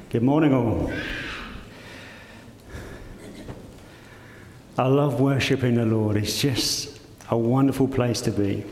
Good morning, all. I love worshiping the Lord. It's just a wonderful place to be.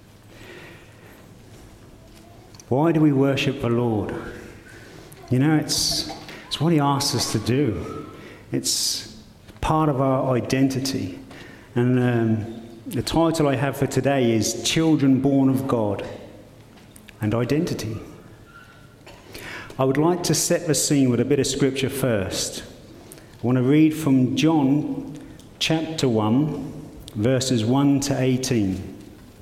Why do we worship the Lord? You know, it's what He asks us to do. It's part of our identity. And the title I have for today is Children Born of God and Identity. I would like to set the scene with a bit of scripture first. I want to read from John chapter 1, verses 1 to 18.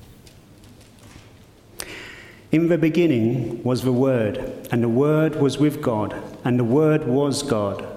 In the beginning was the Word, and the Word was with God, and the Word was God.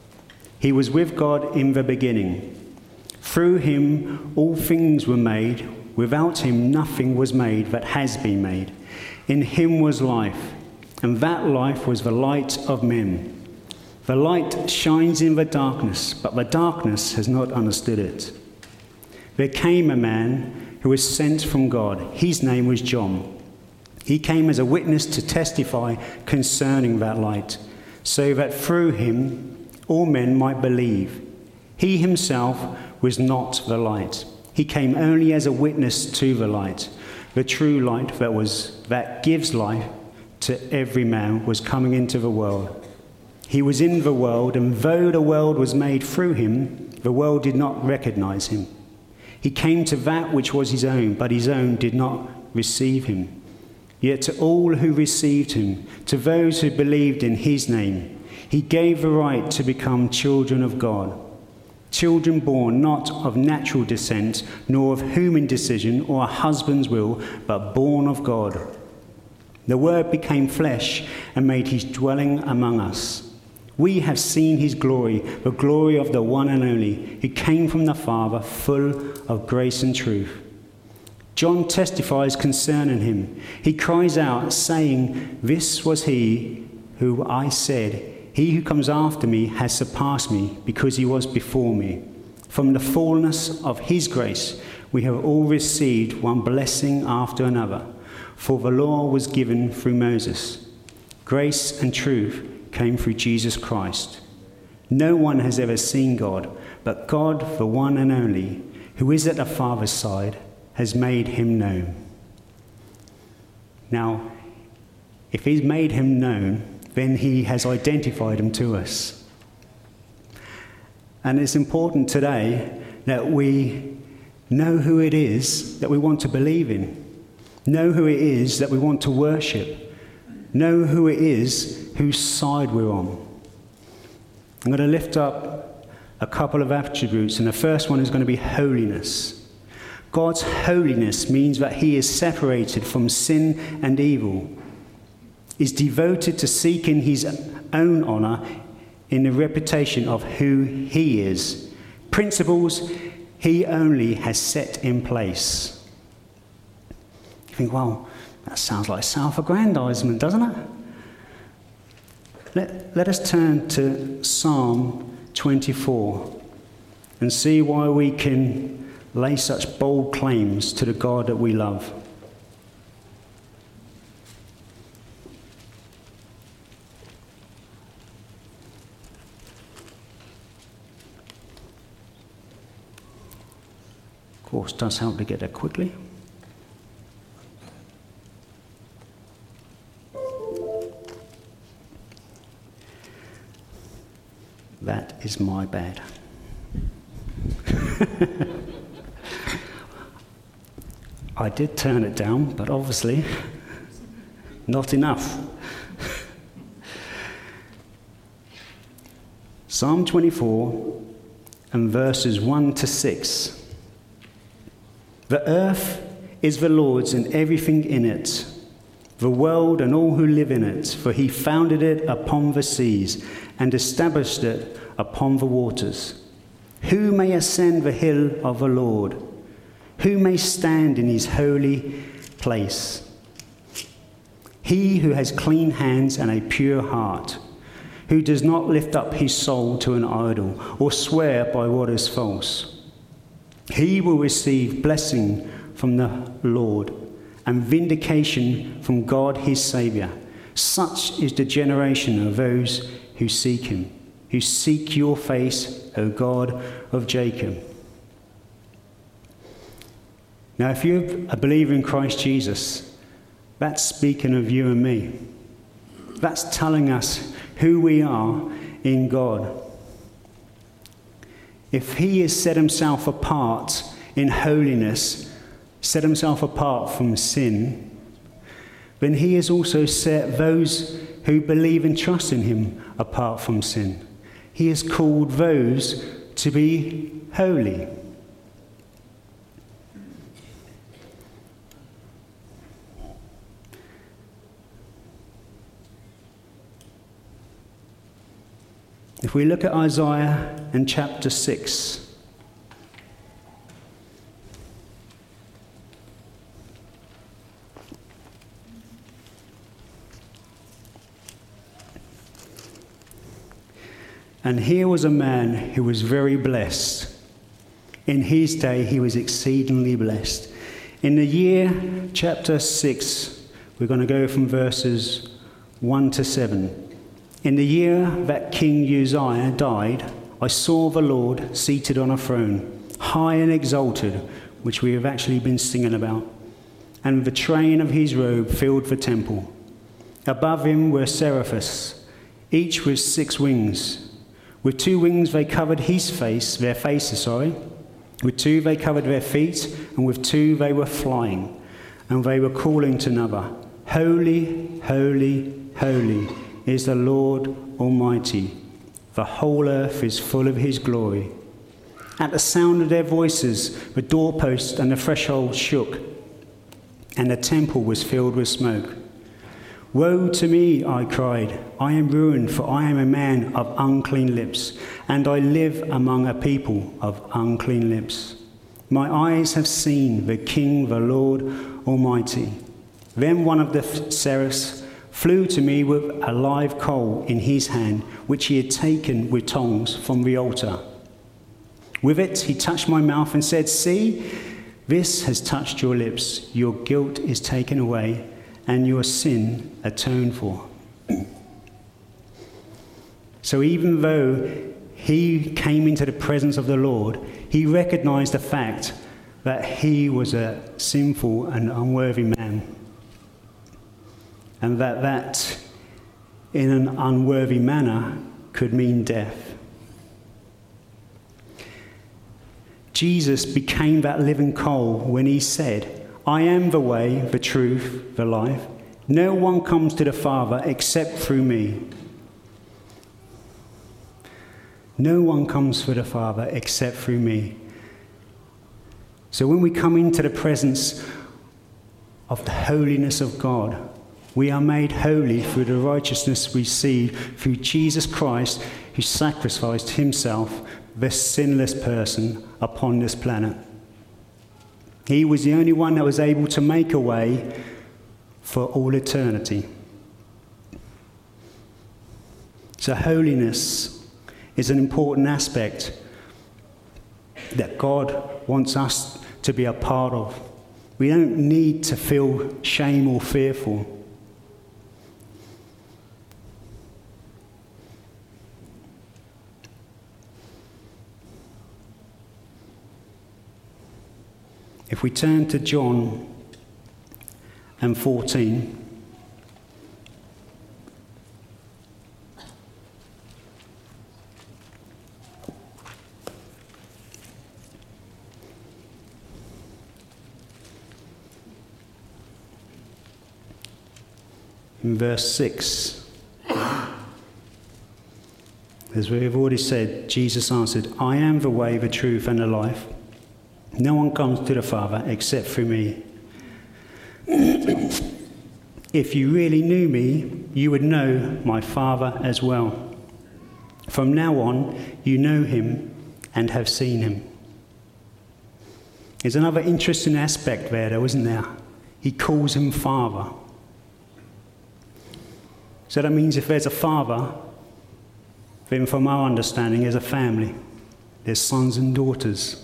He was with God in the beginning. Through Him all things were made. Without Him nothing was made that has been made. In Him was life, and that life was the light of men. The light shines in the darkness, but the darkness has not understood it. There came a man who was sent from God. His name was John. He came as a witness to testify concerning that light, so that through him all men might believe. He himself was not the light. He came only as a witness to the light. The true light that gives life to every man was coming into the world. He was in the world, and though the world was made through him, the world did not recognize him. He came to that which was his own, but his own did not receive him. Yet to all who received him, to those who believed in his name, he gave the right to become children of God. Children born not of natural descent, nor of human decision or a husband's will, but born of God. The Word became flesh and made his dwelling among us. We have seen his glory, the glory of the one and only, who came from the Father, full of grace and truth. John testifies concerning him. He cries out, saying, "This was he who I said, he who comes after me has surpassed me, because he was before me." From the fullness of his grace, we have all received one blessing after another. For the law was given through Moses. Grace and truth came through Jesus Christ. No one has ever seen God, but God, the one and only, who is at the Father's side, has made him known. Now, if he's made him known, then he has identified him to us. And it's important today that we know who it is that we want to believe in. Know who it is that we want to worship. Know who it is whose side we're on. I'm going to lift up a couple of attributes, and the first one is going to be holiness. God's holiness means that he is separated from sin and evil, is devoted to seeking his own honor in the reputation of who he is. Principles he only has set in place. You think, well, that sounds like self-aggrandizement, doesn't it? Let us turn to Psalm 24 and see why we can lay such bold claims to the God that we love. Of course, it does help to get there quickly. That is my bad. I did turn it down, but obviously not enough. Psalm 24 and verses 1 to 6. The earth is the Lord's and everything in it, the world and all who live in it, for he founded it upon the seas and established it upon the waters. Who may ascend the hill of the Lord? Who may stand in his holy place? He who has clean hands and a pure heart, who does not lift up his soul to an idol or swear by what is false. He will receive blessing from the Lord and vindication from God his Saviour. Such is the generation of those who seek him, who seek your face, O God of Jacob. Now, if you're a believer in Christ Jesus, that's speaking of you and me. That's telling us who we are in God. If he has set himself apart in holiness, set himself apart from sin, then he has also set those who believe and trust in him apart from sin. He has called those to be holy. If we look at Isaiah and chapter 6, and here was a man who was very blessed. In his day he was exceedingly blessed. In the year, chapter 6, we're going to go from verses 1 to 7. In the year that King Uzziah died, I saw the Lord seated on a throne, high and exalted, which we have actually been singing about, and the train of his robe filled the temple. Above him were seraphs, each with 6 wings. With 2 wings they covered their faces. With 2 they covered their feet, and with 2 they were flying, and they were calling to another, Holy, holy, holy is the Lord Almighty. The whole earth is full of his glory. At the sound of their voices, the doorpost and the threshold shook, and the temple was filled with smoke. Woe to me, I cried. I am ruined, for I am a man of unclean lips, and I live among a people of unclean lips. My eyes have seen the King, the Lord Almighty. Then one of the seraphs flew to me with a live coal in his hand, which he had taken with tongs from the altar. With it he touched my mouth and said, See, this has touched your lips. Your guilt is taken away, and your sin atoned for. So even though he came into the presence of the Lord, he recognized the fact that he was a sinful and unworthy man, and that in an unworthy manner could mean death. Jesus became that living coal when he said, I am the way, the truth, the life. No one comes to the Father except through me. No one comes to the Father except through me. So when we come into the presence of the holiness of God, we are made holy through the righteousness we receive through Jesus Christ, who sacrificed himself, the sinless person, upon this planet. He was the only one that was able to make a way for all eternity. So holiness is an important aspect that God wants us to be a part of. We don't need to feel shame or fearful. If we turn to John and 14, in verse 6, as we have already said, Jesus answered, I am the way, the truth, and the life. No one comes to the Father except through me. If you really knew me, you would know my Father as well. From now on, you know him and have seen him. There's another interesting aspect there, though, isn't there? He calls him Father. So that means if there's a father, then from our understanding, there's a family. There's sons and daughters.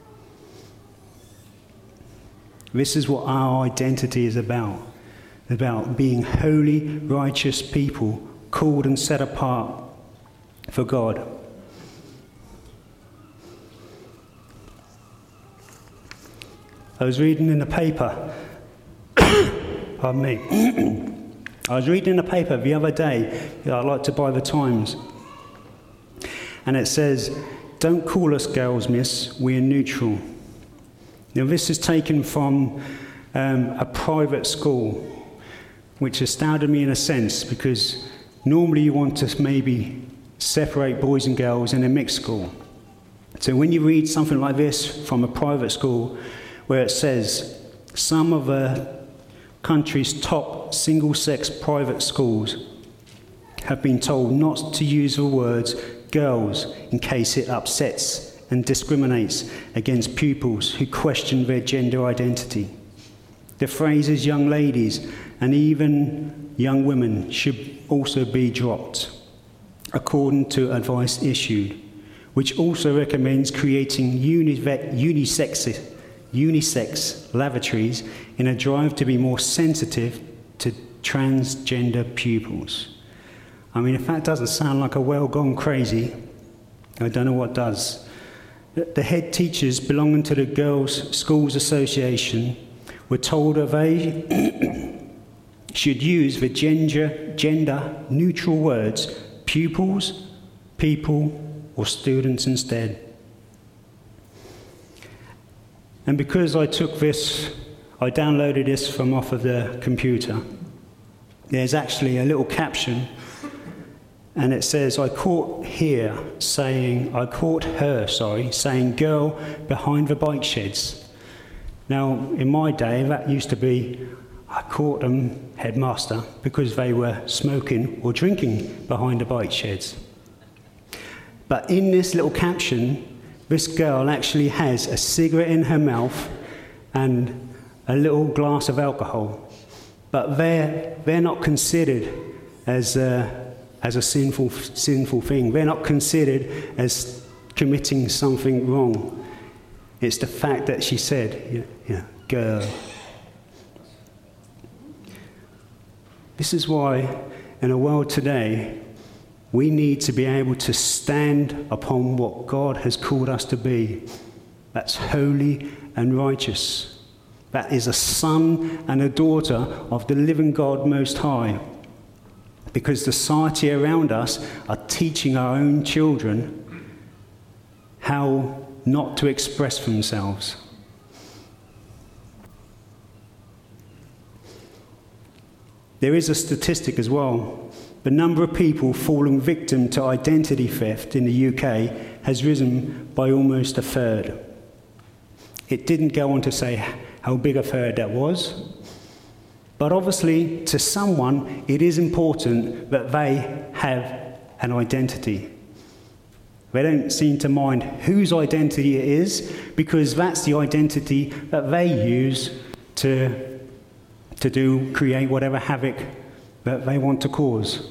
This is what our identity is about being holy, righteous people, called and set apart for God. I was reading in the paper, pardon me, I was reading in the paper the other day, I like to buy the Times, and it says, "Don't call us girls, miss, we're neutral." Now this is taken from a private school, which astounded me in a sense, because normally you want to maybe separate boys and girls in a mixed school. So when you read something like this from a private school, where it says, some of the country's top single-sex private schools have been told not to use the words girls in case it upsets and discriminates against pupils who question their gender identity. The phrases young ladies and even young women should also be dropped, according to advice issued, which also recommends creating unisex lavatories in a drive to be more sensitive to transgender pupils. I mean, if that doesn't sound like a well gone crazy, I don't know what does. The head teachers belonging to the Girls' Schools Association were told that they should use the gender-neutral words pupils, people, or students instead. And because I downloaded this from off of the computer, there's actually a little caption, and it says, I caught her saying girl behind the bike sheds. Now, in my day, that used to be, I caught them, headmaster, because they were smoking or drinking behind the bike sheds. But in this little caption, this girl actually has a cigarette in her mouth and a little glass of alcohol. But they're not considered as a sinful thing. They're not considered as committing something wrong. It's the fact that she said, girl. This is why, in a world today, we need to be able to stand upon what God has called us to be. That's holy and righteous. That is a son and a daughter of the living God Most High. Because the society around us are teaching our own children how not to express themselves. There is a statistic as well. The number of people falling victim to identity theft in the UK has risen by almost a third. It didn't go on to say how big a third that was, but obviously to someone it is important that they have an identity. They don't seem to mind whose identity it is, because that's the identity that they use to create whatever havoc that they want to cause.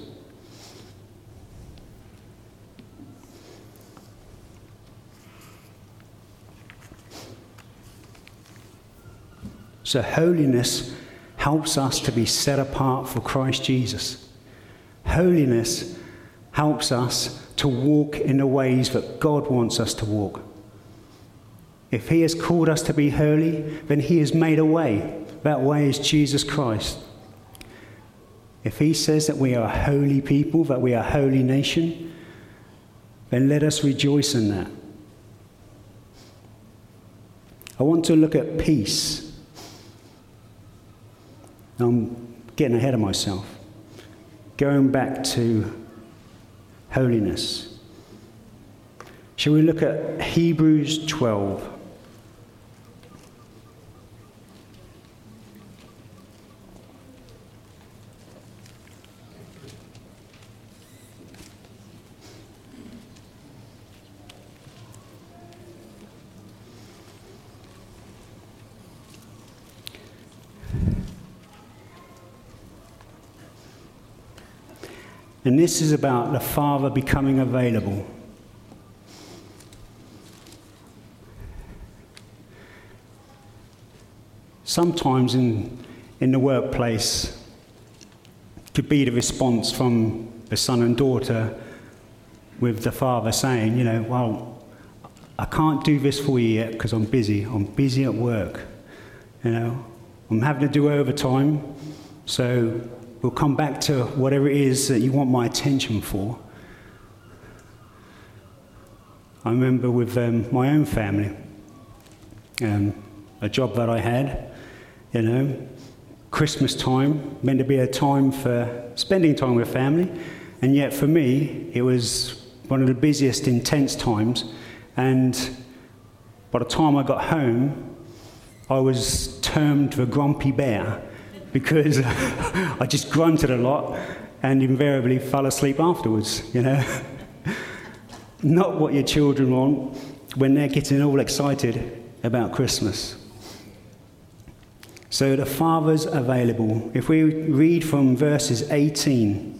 So holiness helps us to be set apart for Christ Jesus. Holiness helps us to walk in the ways that God wants us to walk. If he has called us to be holy, then he has made a way. That way is Jesus Christ. If he says that we are a holy people, that we are a holy nation, then let us rejoice in that. I want to look at peace. I'm getting ahead of myself. Going back to holiness. Shall we look at Hebrews 12? And this is about the Father becoming available. Sometimes in the workplace, could be the response from the son and daughter with the father saying, well, I can't do this for you yet because I'm busy. I'm busy at work. I'm having to do overtime, so we'll come back to whatever it is that you want my attention for. I remember with my own family, a job that I had, Christmas time meant to be a time for spending time with family, and yet for me, it was one of the busiest, intense times, and by the time I got home, I was termed the grumpy bear because I just grunted a lot and invariably fell asleep afterwards, Not what your children want when they're getting all excited about Christmas. So the Father's available. If we read from verses 18,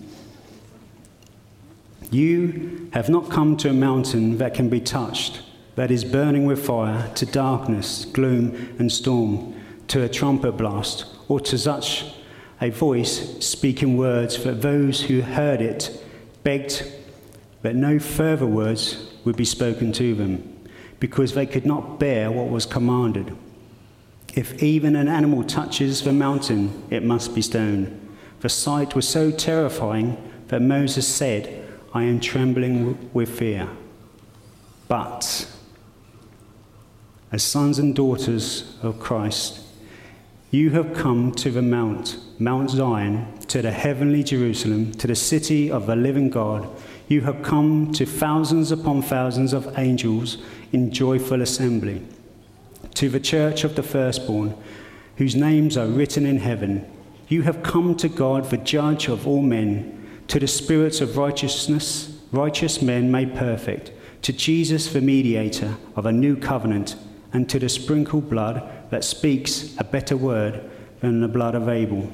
you have not come to a mountain that can be touched, that is burning with fire, to darkness, gloom and storm, to a trumpet blast, or to such a voice speaking words that those who heard it begged that no further words would be spoken to them, because they could not bear what was commanded. If even an animal touches the mountain, it must be stoned. The sight was so terrifying that Moses said, I am trembling with fear. But as sons and daughters of Christ, you have come to the Mount Zion, to the heavenly Jerusalem, to the city of the living God. You have come to thousands upon thousands of angels in joyful assembly, to the church of the firstborn, whose names are written in heaven. You have come to God, the judge of all men, to the spirits of righteousness, righteous men made perfect, to Jesus, the mediator of a new covenant, and to the sprinkled blood that speaks a better word than the blood of Abel.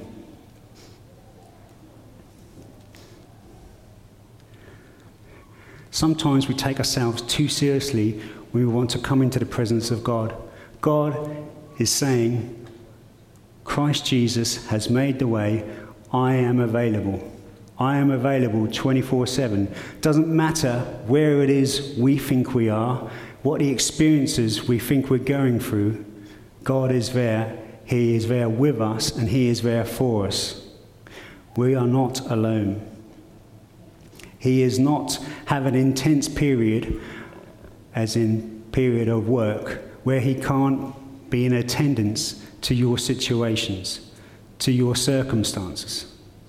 Sometimes we take ourselves too seriously when we want to come into the presence of God. God is saying, Christ Jesus has made the way. I am available. I am available 24/7. Doesn't matter where it is we think we are, what the experiences we think we're going through. God is there. He is there with us, and He is there for us. We are not alone. He is not have an intense period, as in period of work, where He can't be in attendance to your situations, to your circumstances.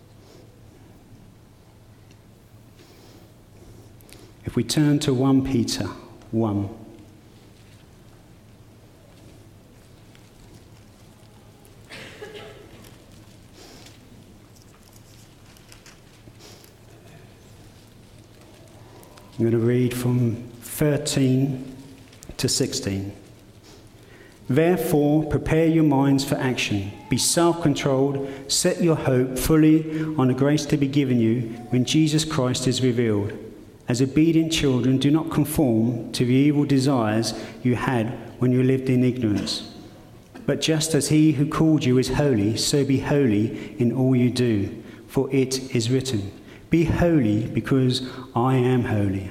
If we turn to 1 Peter 1. I'm going to read from 13 to 16. Therefore, prepare your minds for action. Be self-controlled. Set your hope fully on the grace to be given you when Jesus Christ is revealed. As obedient children, do not conform to the evil desires you had when you lived in ignorance. But just as He who called you is holy, so be holy in all you do. For it is written, be holy because I am holy.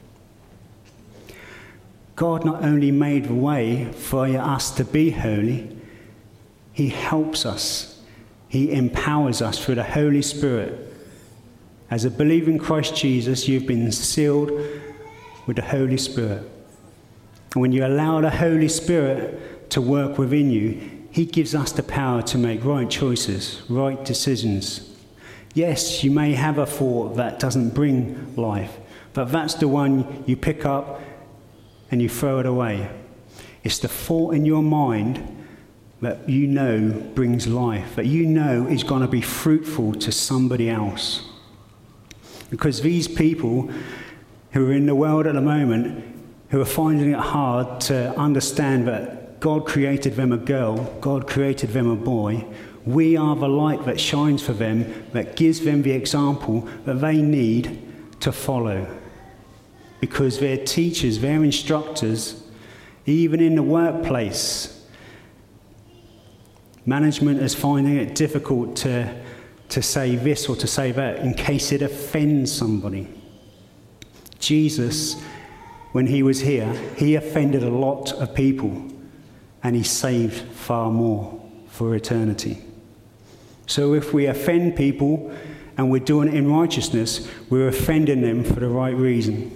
God not only made the way for us to be holy, He helps us. He empowers us through the Holy Spirit. As a believer in Christ Jesus, you've been sealed with the Holy Spirit. And when you allow the Holy Spirit to work within you, He gives us the power to make right choices, right decisions. Yes, you may have a thought that doesn't bring life, but that's the one you pick up and you throw it away. It's the thought in your mind that you know brings life, that you know is going to be fruitful to somebody else. Because these people who are in the world at the moment, who are finding it hard to understand that God created them a girl, God created them a boy, we are the light that shines for them, that gives them the example that they need to follow. Because their teachers, their instructors, even in the workplace, management is finding it difficult to say this or to say that in case it offends somebody. Jesus, when he was here, he offended a lot of people, and he saved far more for eternity. So if we offend people and we're doing it in righteousness, we're offending them for the right reason.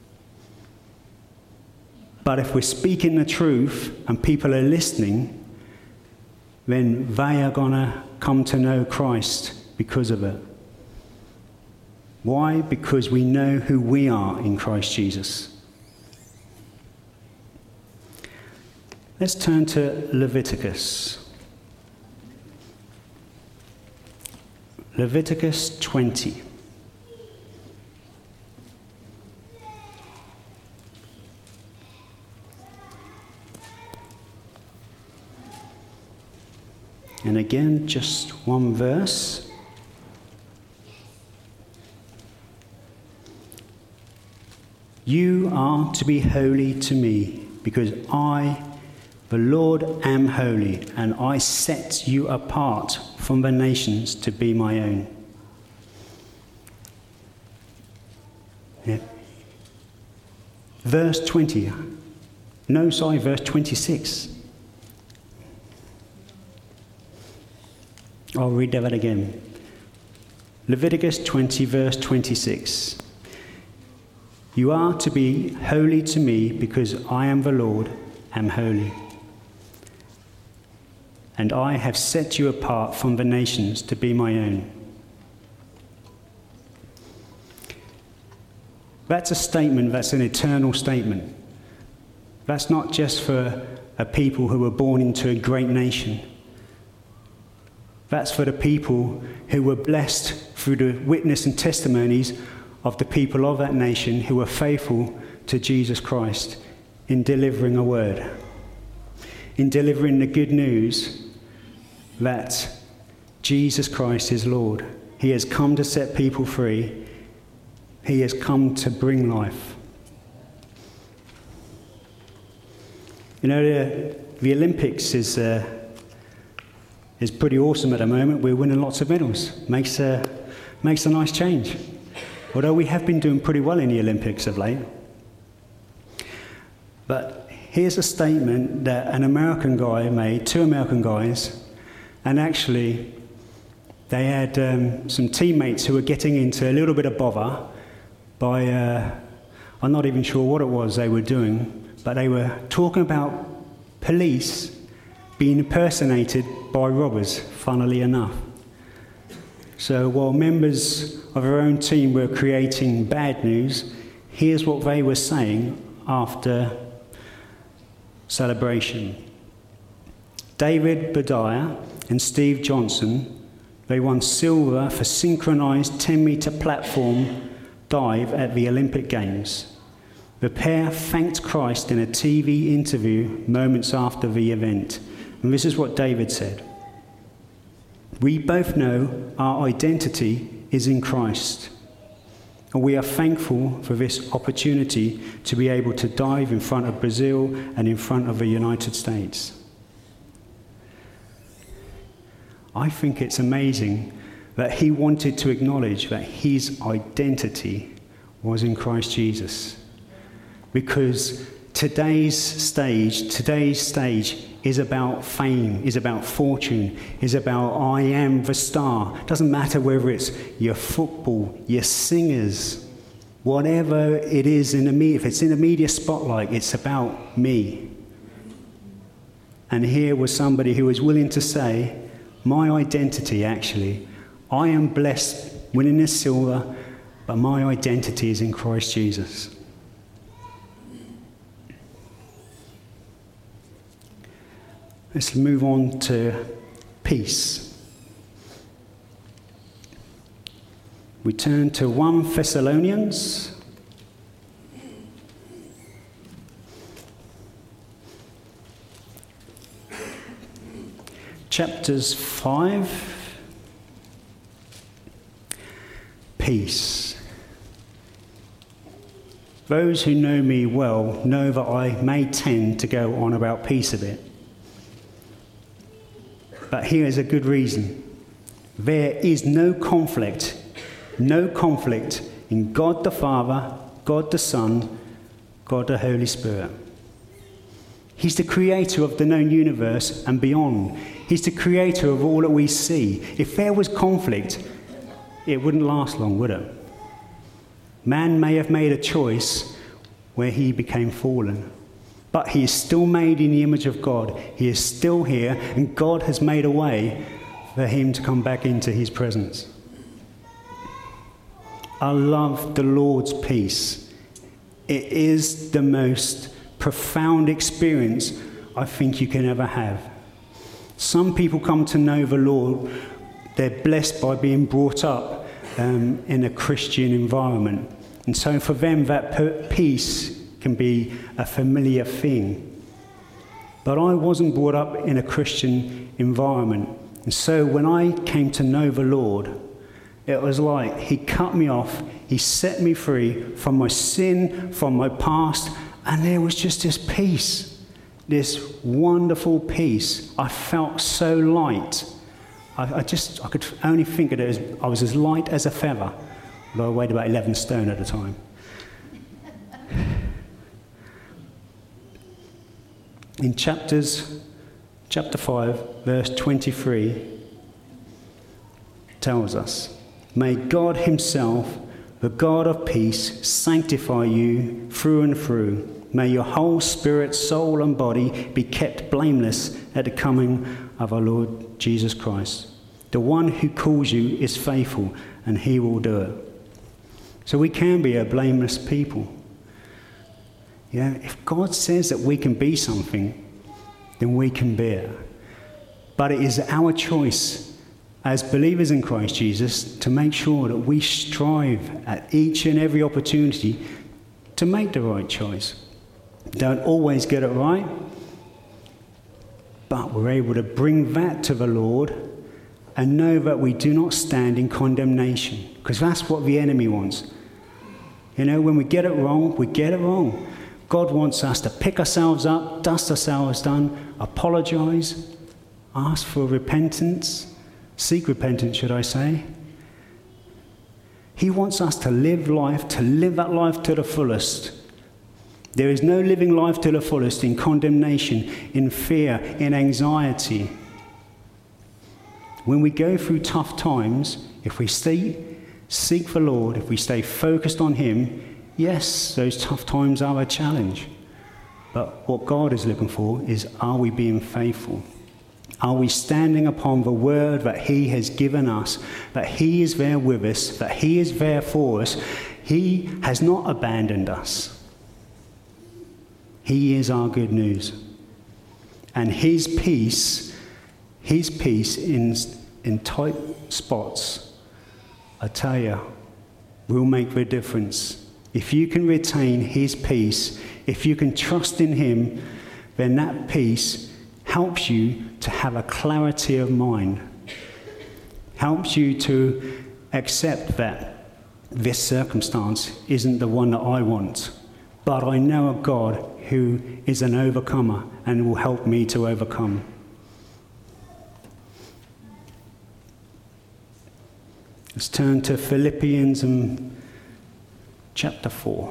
But if we're speaking the truth and people are listening, then they are going to come to know Christ because of it. Why? Because we know who we are in Christ Jesus. Let's turn to Leviticus. Leviticus 20. And again, just one verse. You are to be holy to me, because I, the Lord, am holy, and I set you apart from the nations to be my own. Yeah. Verse 20. No, sorry, verse 26. I'll read that again. Leviticus 20, verse 26. You are to be holy to me, because I am the Lord, am holy. And I have set you apart from the nations to be my own. That's a statement, that's an eternal statement. That's not just for a people who were born into a great nation. That's for the people who were blessed through the witness and testimonies of the people of that nation who were faithful to Jesus Christ in delivering a word, in delivering the good news that Jesus Christ is Lord. He has come to set people free. He has come to bring life. You know, the Olympics is pretty awesome at the moment. We're winning lots of medals. Makes a nice change. Although we have been doing pretty well in the Olympics of late. But here's a statement that an American guy made, two American guys, and actually they had some teammates who were getting into a little bit of bother by, I'm not even sure what it was they were doing, but they were talking about police being impersonated by robbers, funnily enough. So while members of our own team were creating bad news, here's what they were saying after celebration. David Badiah and Steve Johnson, they won silver for synchronized 10-meter platform dive at the Olympic Games. The pair thanked Christ in a TV interview moments after the event. And this is what David said. We both know our identity is in Christ. And we are thankful for this opportunity to be able to dive in front of Brazil and in front of the United States. I think it's amazing that he wanted to acknowledge that his identity was in Christ Jesus. Because today's stage is about fame, is about fortune, is about I am the star. It doesn't matter whether it's your football, your singers, whatever it is in the media. If it's in the media spotlight, it's about me. And here was somebody who was willing to say, my identity actually, I am blessed winning this silver, but my identity is in Christ Jesus. Let's move on to peace. We turn to 1 Thessalonians. Chapters 5. Peace. Those who know me well know that I may tend to go on about peace a bit. But here is a good reason. There is no conflict in God the Father, God the Son, God the Holy Spirit. He's the creator of the known universe and beyond. He's the creator of all that we see. If there was conflict, it wouldn't last long, would it? Man may have made a choice where he became fallen, but he is still made in the image of God. He is still here, and God has made a way for him to come back into his presence. I love the Lord's peace. It is the most profound experience I think you can ever have. Some people come to know the Lord, they're blessed by being brought up in a Christian environment. And so for them, that peace can be a familiar thing. But I wasn't brought up in a Christian environment. And so when I came to know the Lord, it was like he cut me off, he set me free from my sin, from my past, and there was just this peace, this wonderful peace. I felt so light. I could only think of it as I was as light as a feather, although I weighed about 11 stone at the time. In chapter 5, verse 23, tells us, "May God himself, the God of peace, sanctify you through and through. May your whole spirit, soul, and body be kept blameless at the coming of our Lord Jesus Christ. The one who calls you is faithful, and he will do it." So we can be a blameless people. Yeah, if God says that we can be something, then we can be it. But it is our choice as believers in Christ Jesus to make sure that we strive at each and every opportunity to make the right choice. Don't always get it right, but we're able to bring that to the Lord and know that we do not stand in condemnation, because that's what the enemy wants. You know, when we get it wrong, we get it wrong. God wants us to pick ourselves up, dust ourselves down, apologize, ask for repentance, seek repentance, should I say. He wants us to live that life to the fullest. There is no living life to the fullest in condemnation, in fear, in anxiety. When we go through tough times, if we seek the Lord, if we stay focused on him, yes, those tough times are a challenge. But what God is looking for is, are we being faithful? Are we standing upon the word that he has given us, that he is there with us, that he is there for us? He has not abandoned us. He is our good news. And his peace in tight spots, I tell you, will make the difference. If you can retain his peace, if you can trust in him, then that peace helps you to have a clarity of mind, helps you to accept that this circumstance isn't the one that I want, but I know a God who is an overcomer and will help me to overcome. Let's turn to Philippians chapter 4.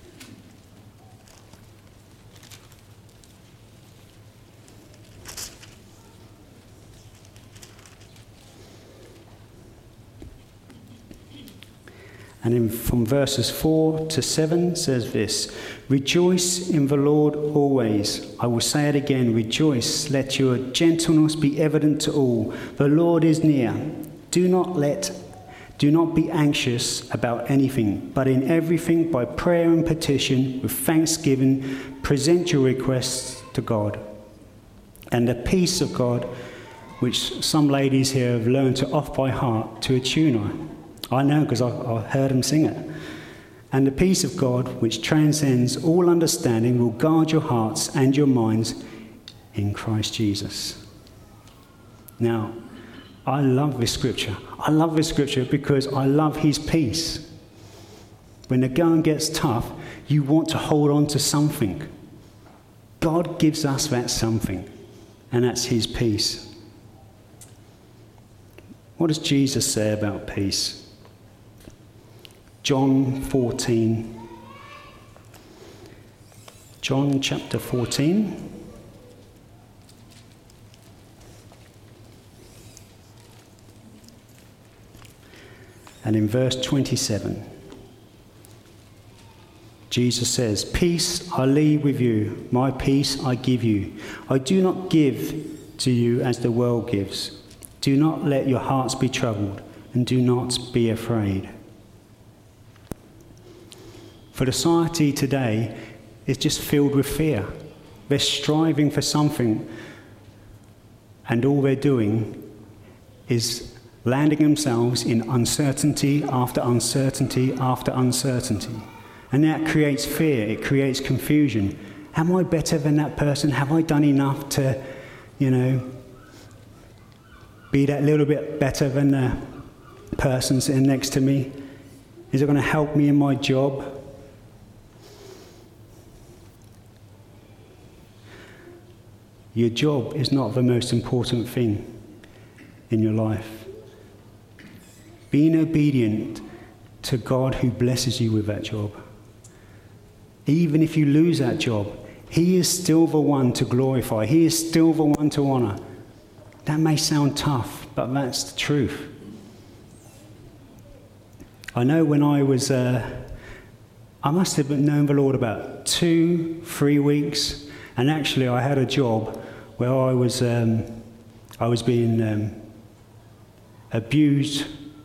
And from verses 4 to 7 says this: "Rejoice in the Lord always. I will say it again, rejoice. Let your gentleness be evident to all. The Lord is near. Do not be anxious about anything, but in everything by prayer and petition with thanksgiving present your requests to God. And the peace of God, which some ladies here have learned to off by heart to a tune. I know because I heard them sing it. And the peace of God, which transcends all understanding, will guard your hearts and your minds in Christ Jesus." Now, I love this scripture. I love this scripture because I love his peace. When the going gets tough, you want to hold on to something. God gives us that something, and that's his peace. What does Jesus say about peace? John 14, John chapter 14. And in verse 27, Jesus says, "Peace I leave with you, my peace I give you. I do not give to you as the world gives. Do not let your hearts be troubled, and do not be afraid." For society today is just filled with fear. They're striving for something, and all they're doing is landing themselves in uncertainty after uncertainty after uncertainty. And that creates fear, it creates confusion. Am I better than that person? Have I done enough to, be that little bit better than the person sitting next to me? Is it going to help me in my job? Your job is not the most important thing in your life. Being obedient to God who blesses you with that job. Even if you lose that job, He is still the one to glorify. He is still the one to honour. That may sound tough, but that's the truth. I know when I was, I must have known the Lord about 2-3 weeks, and actually I had a job where I was being abused.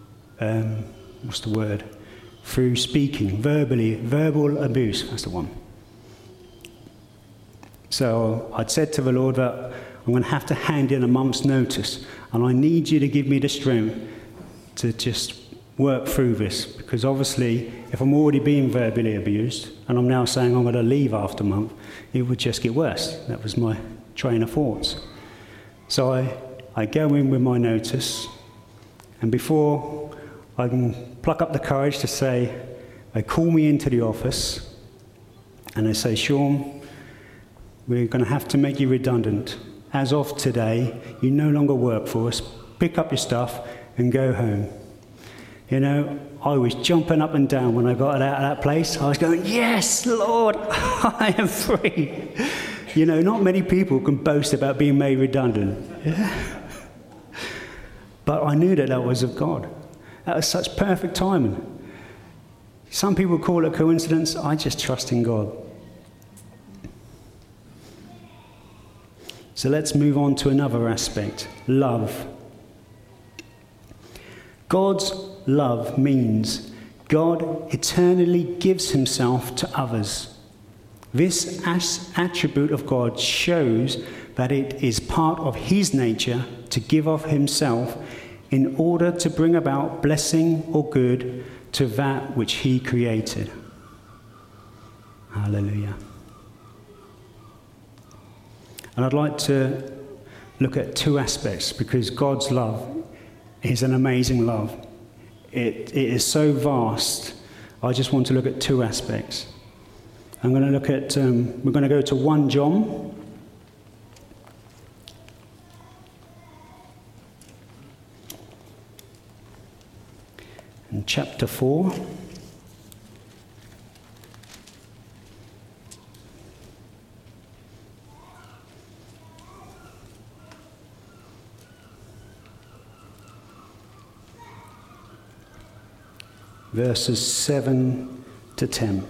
Through speaking, verbal abuse, that's the one. So I'd said to the Lord that I'm going to have to hand in a month's notice, and I need you to give me the strength to just work through this, because obviously if I'm already being verbally abused, and I'm now saying I'm going to leave after a month, it would just get worse. That was my train of thoughts. So I go in with my notice, and before I can pluck up the courage to say, they call me into the office and they say, "Sean, we're going to have to make you redundant. As of today, you no longer work for us. Pick up your stuff and go home." I was jumping up and down when I got out of that place. I was going, "Yes, Lord, I am free." Not many people can boast about being made redundant. Yeah? But I knew that was of God. That was such perfect timing. Some people call it coincidence. I just trust in God. So let's move on to another aspect, love. God's love means God eternally gives himself to others. This attribute of God shows that it is part of his nature to give of himself in order to bring about blessing or good to that which he created. Hallelujah. And I'd like to look at 2 aspects, because God's love is an amazing love. It is so vast. I just want to look at 2 aspects. I'm going to look at, we're going to go to 1 John. In chapter 4. Verses 7 to 10.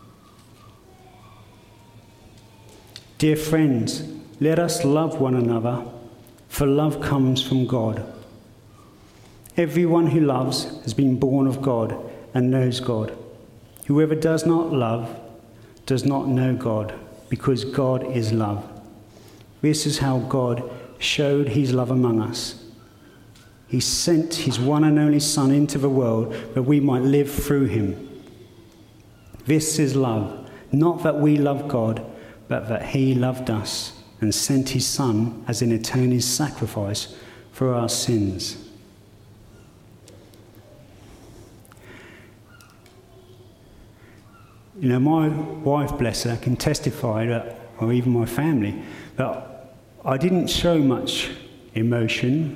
Dear friends, let us love one another, for love comes from God. Everyone who loves has been born of God and knows God. Whoever does not love does not know God, because God is love. This is how God showed his love among us. He sent his one and only Son into the world that we might live through him. This is love, not that we love God, but that he loved us and sent his Son as an eternal sacrifice for our sins. My wife, bless her, can testify that, or even my family, that I didn't show much emotion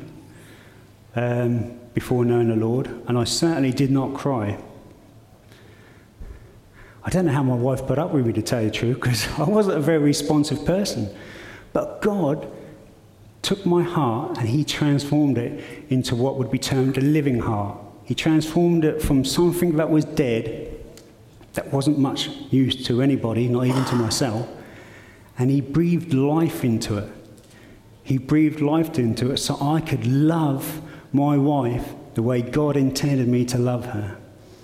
before knowing the Lord, and I certainly did not cry. I don't know how my wife put up with me, to tell you the truth, because I wasn't a very responsive person. But God took my heart and he transformed it into what would be termed a living heart. He transformed it from something that was dead, that wasn't much use to anybody, not even to myself, and he breathed life into it. He breathed life into it so I could love my wife the way God intended me to love her.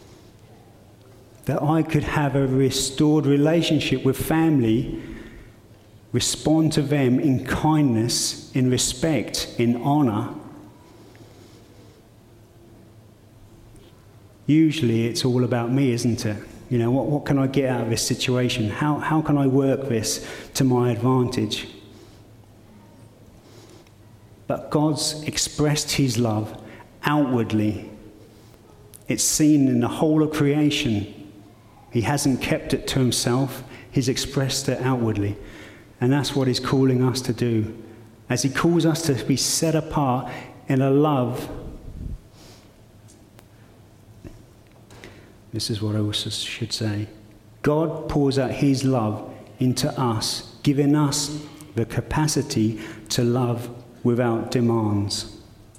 That I could have a restored relationship with family, respond to them in kindness, in respect, in honor. Usually it's all about me, isn't it? You know, what can I get out of this situation? How can I work this to my advantage? But God's expressed his love outwardly. It's seen in the whole of creation. He hasn't kept it to himself. He's expressed it outwardly. And that's what he's calling us to do. As he calls us to be set apart in a love. This is what I also should say. God pours out his love into us, giving us the capacity to love without demands.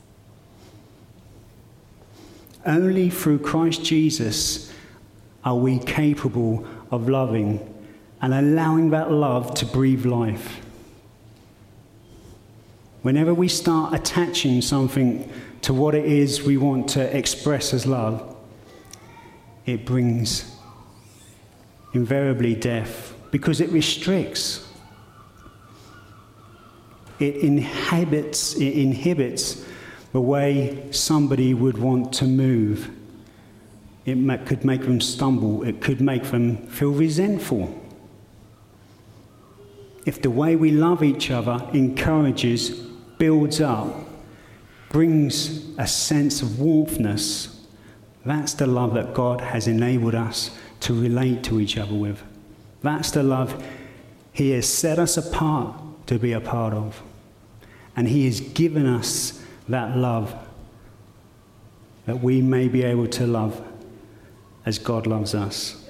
Only through Christ Jesus are we capable of loving and allowing that love to breathe life. Whenever we start attaching something to what it is we want to express as love, it brings invariably death, because it restricts. It inhibits the way somebody would want to move. It could make them stumble. It could make them feel resentful. If the way we love each other encourages, builds up, brings a sense of warmthness, that's the love that God has enabled us to relate to each other with. That's the love he has set us apart to be a part of. And he has given us that love that we may be able to love as God loves us.